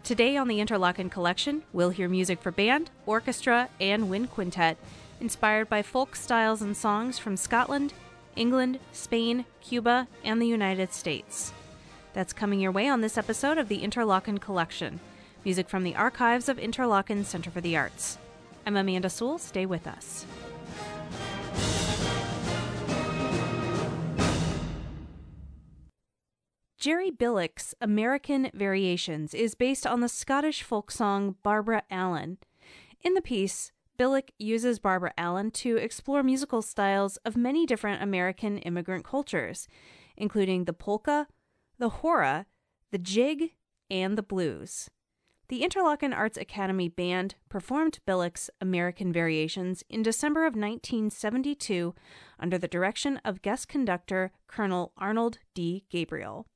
Today on the Interlochen Collection, we'll hear music for band, orchestra, and wind quintet, inspired by folk styles and songs from Scotland, England, Spain, Cuba, and the United States. That's coming your way on this episode of the Interlochen Collection, music from the archives of Interlochen Center for the Arts. I'm Amanda Sewell. Stay with us. Jerry Billick's American Variations is based on the Scottish folk song Barbara Allen. In the piece, Billick uses Barbara Allen to explore musical styles of many different American immigrant cultures, including the polka, the hora, the jig, and the blues. The Interlochen Arts Academy Band performed Billick's American Variations in December of 1972 under the direction of guest conductor Colonel Arnold D. Gabriel.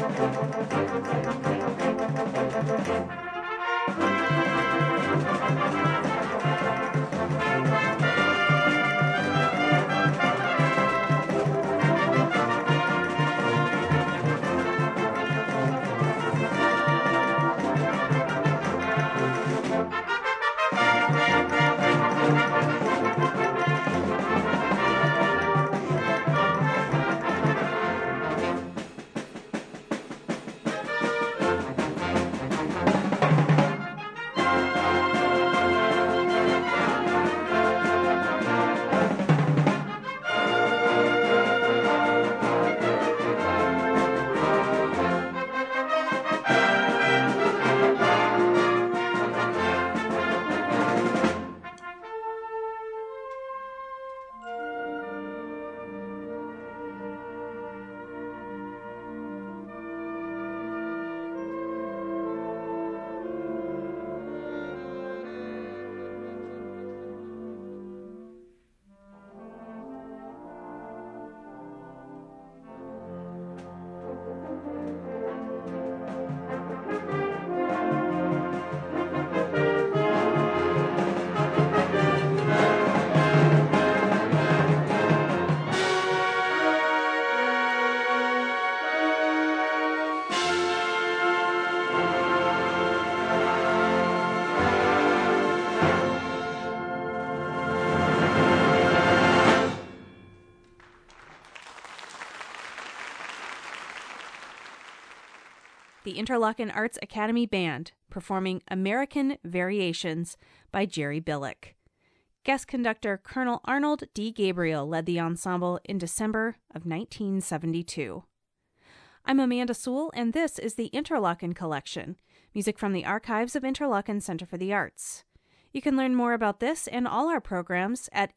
The Interlochen Arts Academy Band performing American Variations by Jerry Billick. Guest conductor Colonel Arnold D. Gabriel led the ensemble in December of 1972. I'm Amanda Sewell, and this is the Interlochen Collection, music from the archives of Interlochen Center for the Arts. You can learn more about this and all our programs at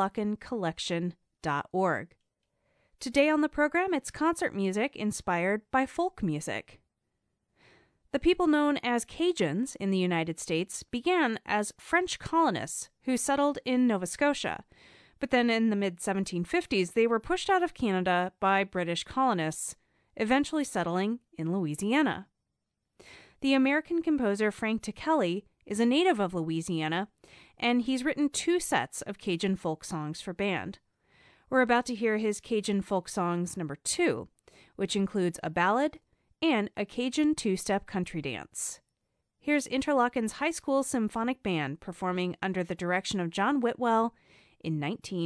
interlochencollection.org. Today on the program, it's concert music inspired by folk music. The people known as Cajuns in the United States began as French colonists who settled in Nova Scotia, but then in the mid-1750s they were pushed out of Canada by British colonists, eventually settling in Louisiana. The American composer Frank Ticheli is a native of Louisiana, and he's written 2 sets of Cajun folk songs for band. We're about to hear his Cajun folk songs number 2, which includes a ballad and a Cajun 2-step country dance. Here's Interlochen's High School Symphonic Band performing under the direction of John Whitwell in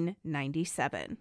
1997.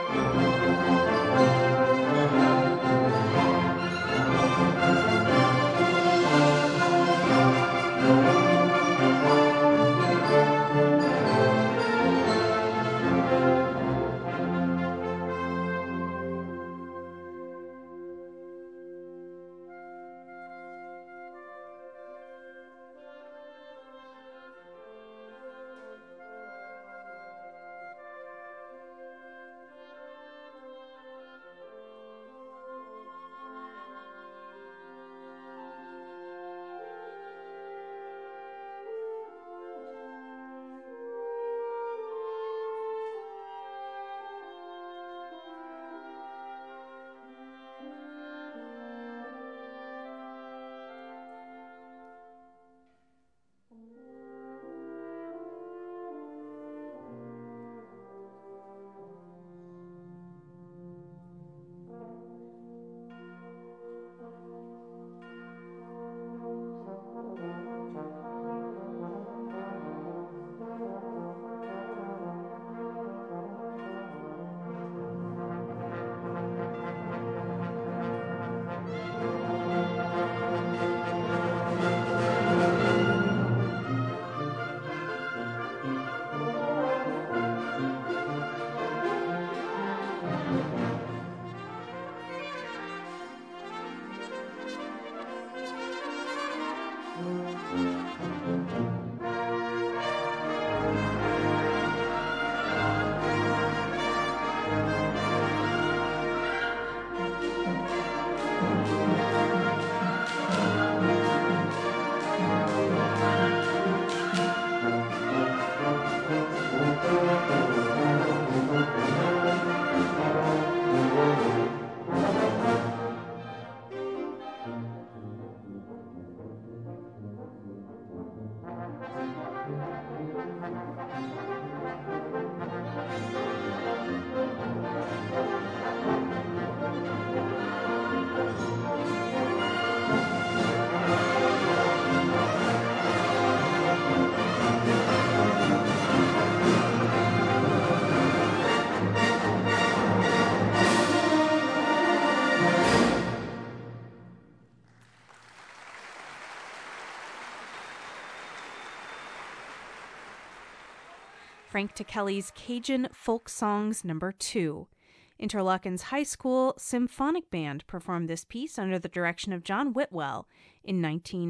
Frank Ticheli's Cajun Folk Songs No. 2. Interlochen's High School Symphonic Band performed this piece under the direction of John Whitwell in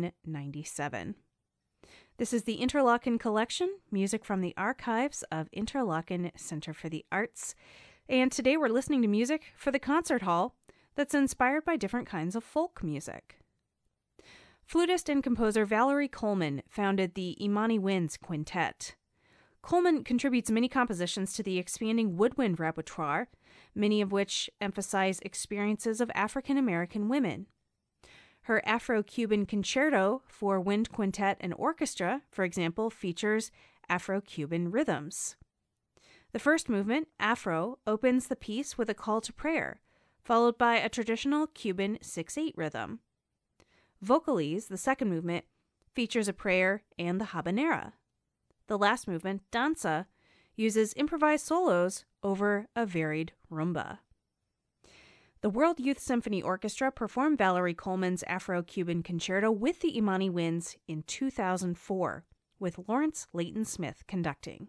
1997. This is the Interlochen Collection, music from the archives of Interlochen Center for the Arts. And today we're listening to music for the concert hall that's inspired by different kinds of folk music. Flutist and composer Valerie Coleman founded the Imani Winds Quintet. Coleman contributes many compositions to the expanding woodwind repertoire, many of which emphasize experiences of African American women. Her Afro-Cuban concerto for wind quintet and orchestra, for example, features Afro-Cuban rhythms. The first movement, Afro, opens the piece with a call to prayer, followed by a traditional Cuban 6/8 rhythm. Vocalese, the second movement, features a prayer and the habanera. The last movement, Danza, uses improvised solos over a varied rumba. The World Youth Symphony Orchestra performed Valerie Coleman's Afro-Cuban concerto with the Imani Winds in 2004, with Lawrence Leighton Smith conducting.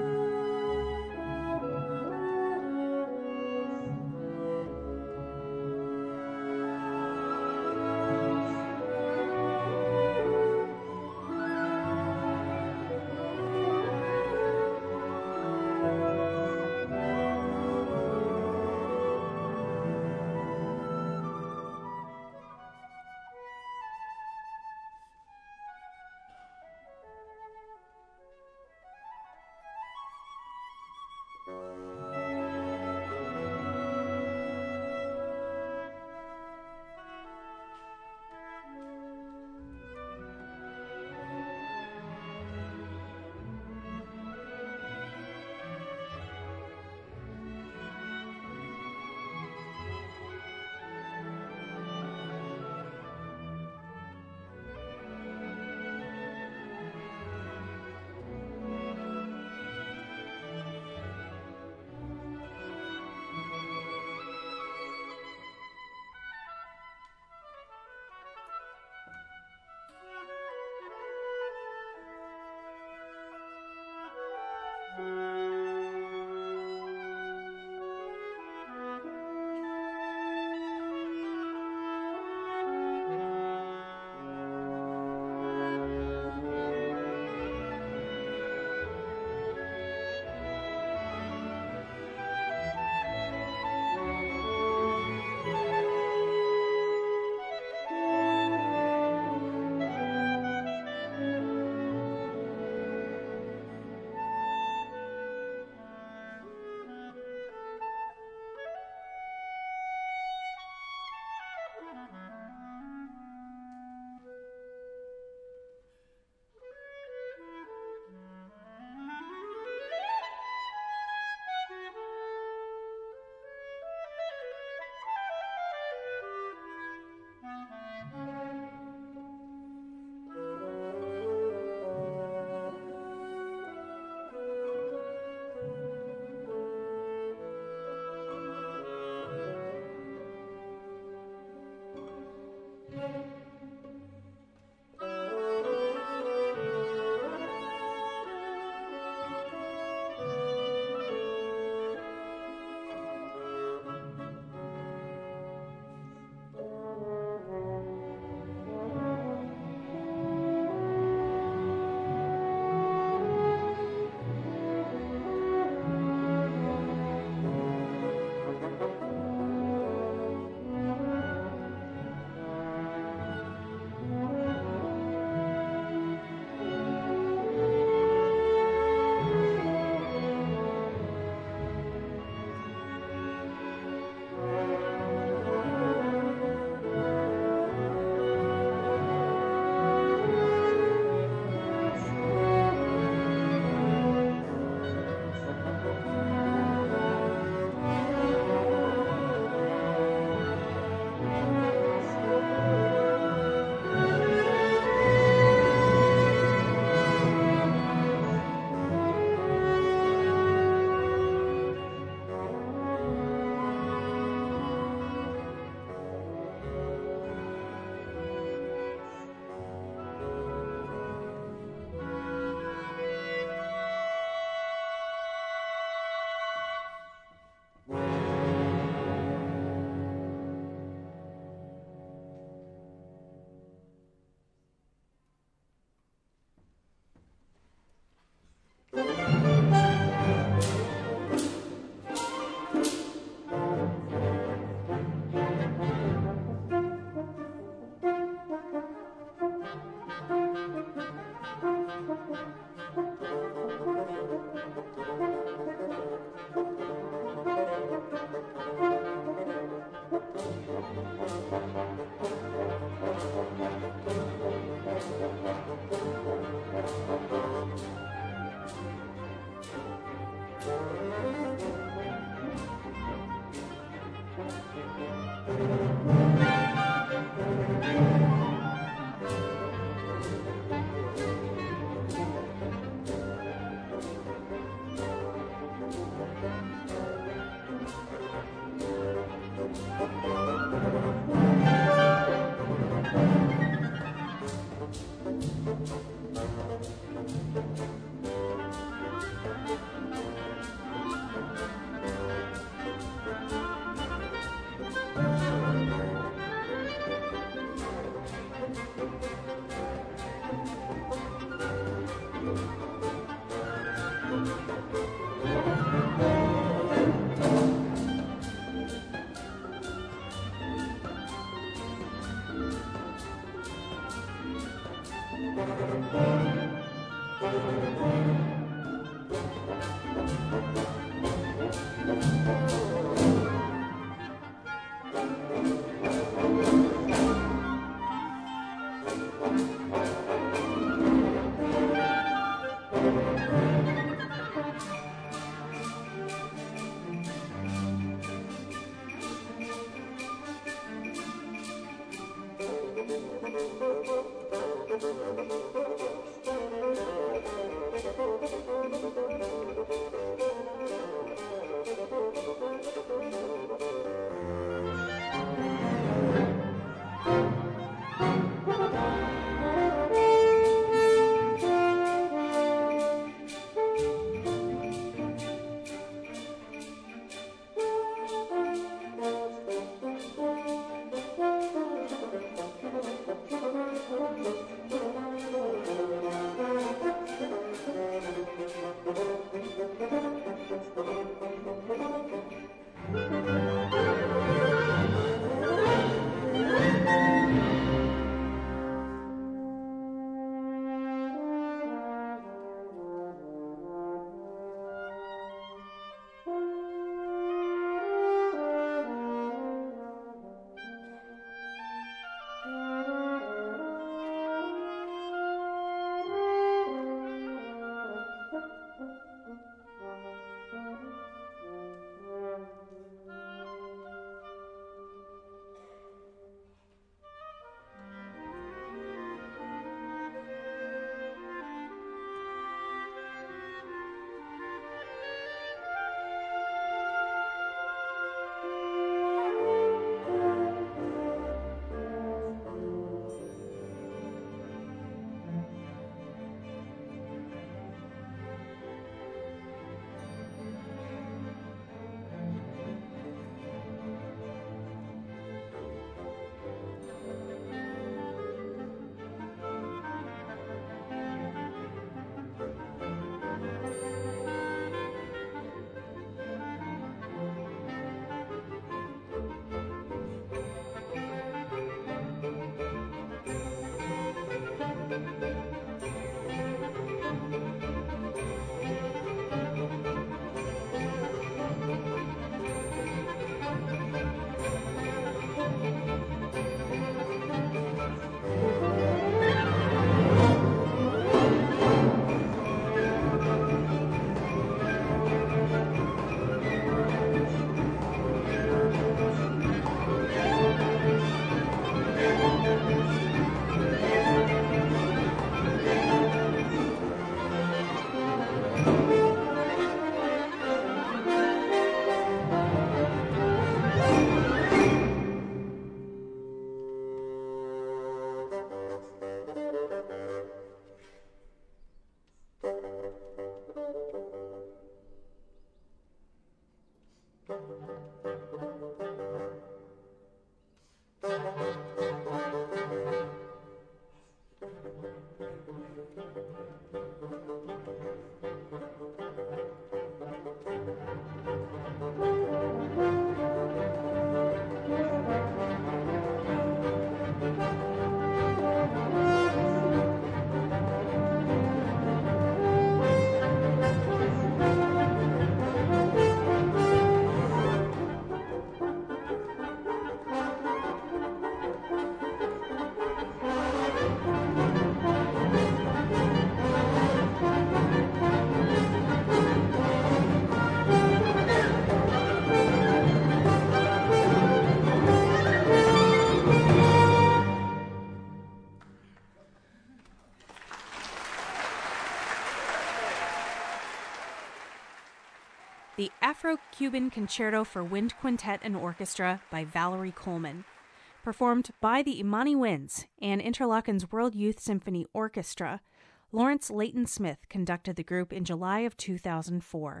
The Afro-Cuban Concerto for Wind Quintet and Orchestra by Valerie Coleman, performed by the Imani Winds and Interlochen's World Youth Symphony Orchestra. Lawrence Leighton Smith conducted the group in July of 2004.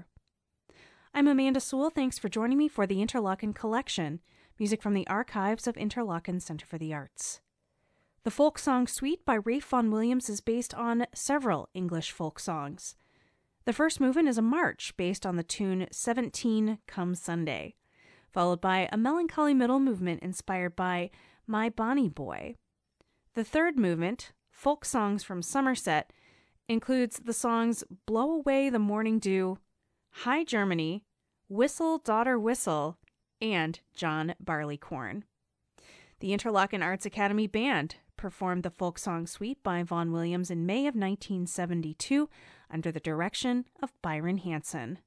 I'm Amanda Sewell. Thanks for joining me for the Interlochen Collection, music from the archives of Interlochen Center for the Arts. The Folk Song Suite by Ralph Vaughan Williams is based on several English folk songs. The first movement is a march based on the tune 17 Come Sunday, followed by a melancholy middle movement inspired by My Bonnie Boy. The third movement, Folk Songs from Somerset includes the songs Blow Away the Morning Dew, Hi Germany, Whistle, Daughter, Whistle, and John Barleycorn. The Interlochen Arts Academy Band performed the folk song suite by Vaughan Williams in May of 1972 under the direction of Byron Hanson.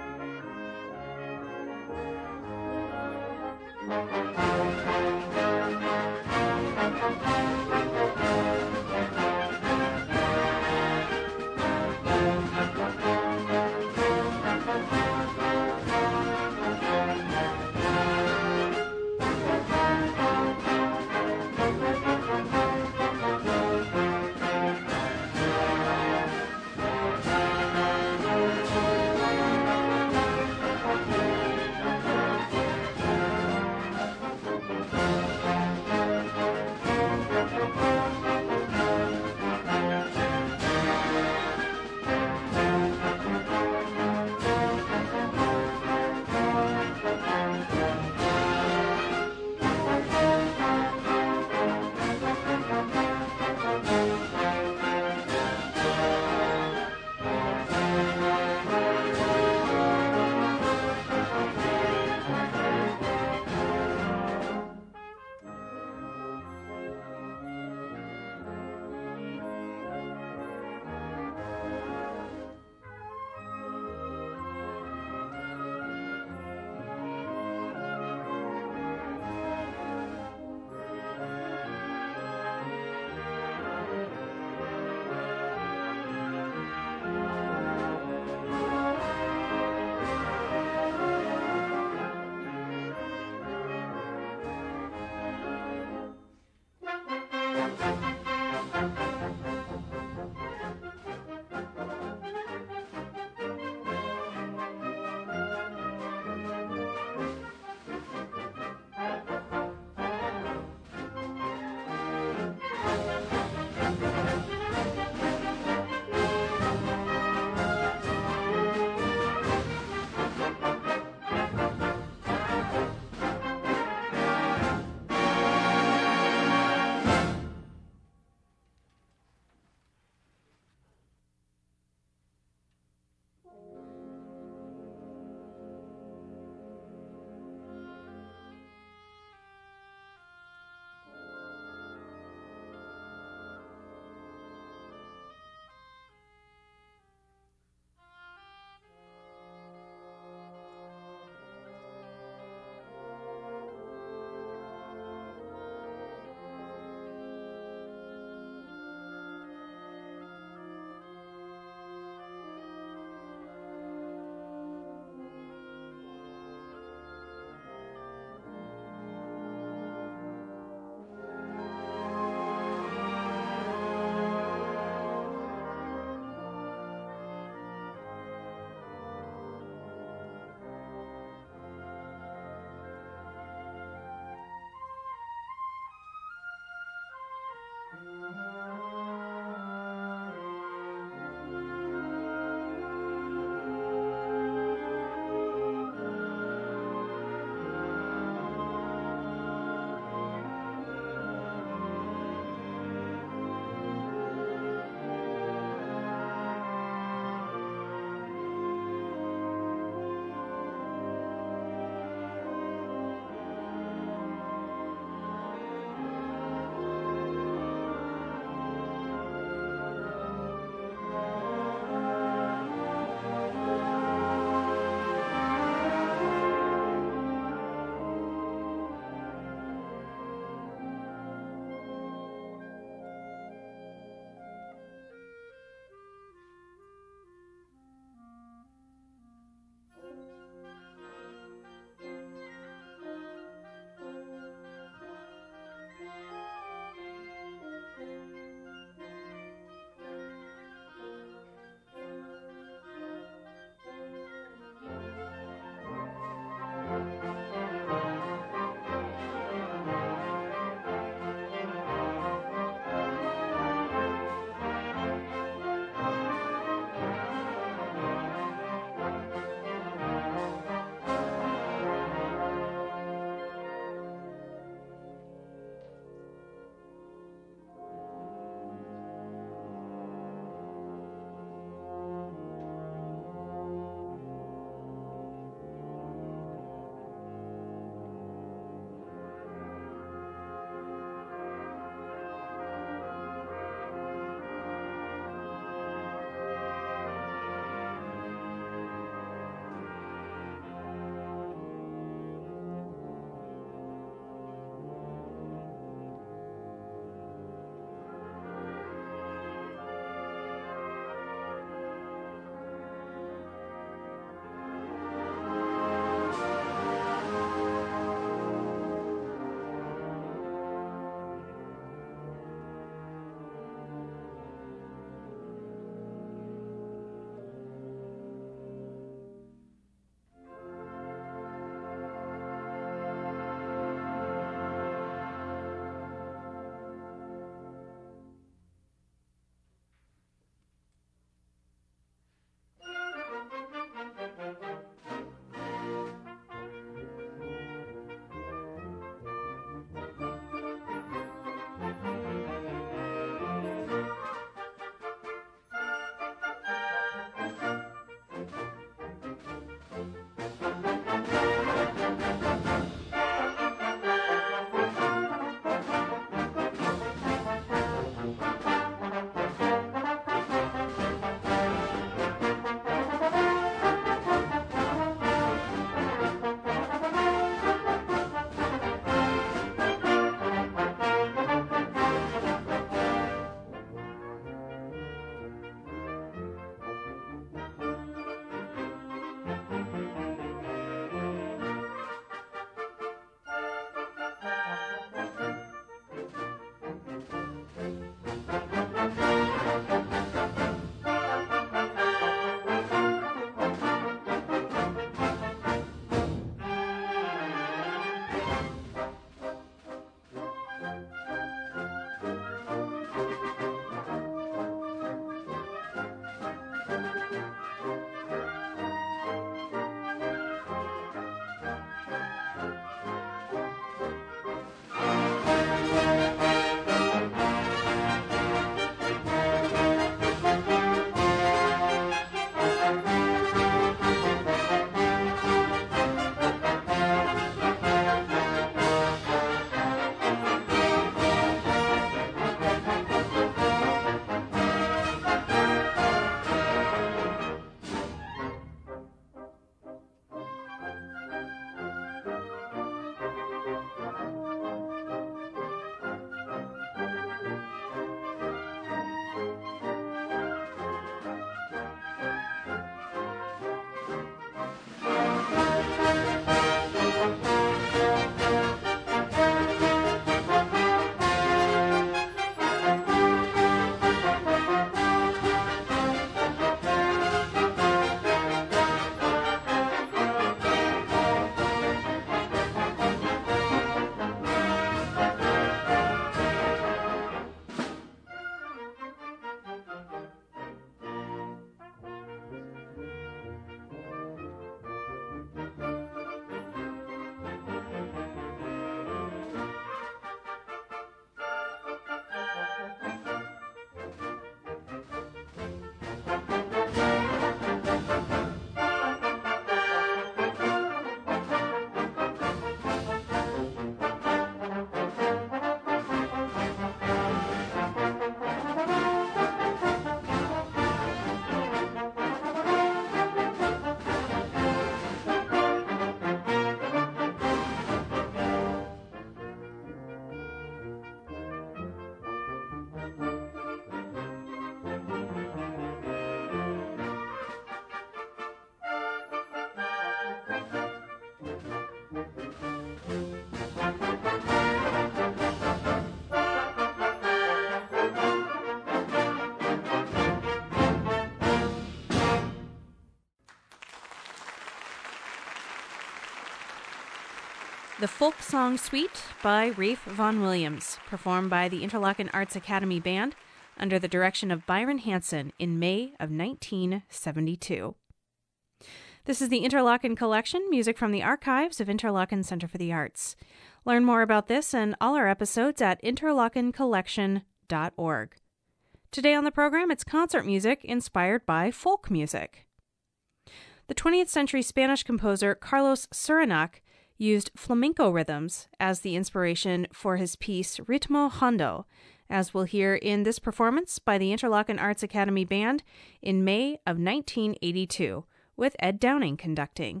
The Folk Song Suite by Rafe Vaughan Williams, performed by the Interlochen Arts Academy Band under the direction of Byron Hansen in May of 1972. This is the Interlochen Collection, music from the archives of Interlochen Center for the Arts. Learn more about this and all our episodes at interlochencollection.org. Today on the program, it's concert music inspired by folk music. The 20th century Spanish composer Carlos Surinac used flamenco rhythms as the inspiration for his piece Ritmo Hondo, as we'll hear in this performance by the Interlochen Arts Academy Band in May of 1982, with Ed Downing conducting.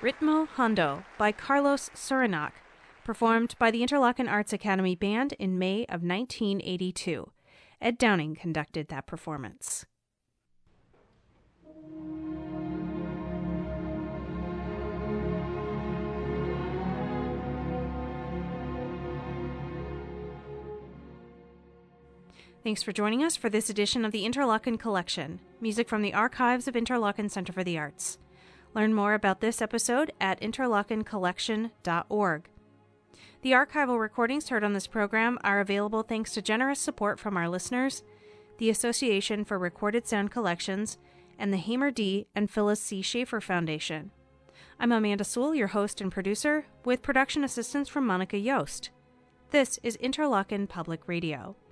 Ritmo Hondo by Carlos Surinac, performed by the Interlochen Arts Academy Band in May of 1982. Ed Downing conducted that performance. Thanks for joining us for this edition of the Interlochen Collection, music from the archives of Interlochen Center for the Arts. Learn more about this episode at interlochencollection.org. The archival recordings heard on this program are available thanks to generous support from our listeners, the Association for Recorded Sound Collections, and the Hamer D. and Phyllis C. Schaefer Foundation. I'm Amanda Sewell, your host and producer, with production assistance from Monica Yost. This is Interlochen Public Radio.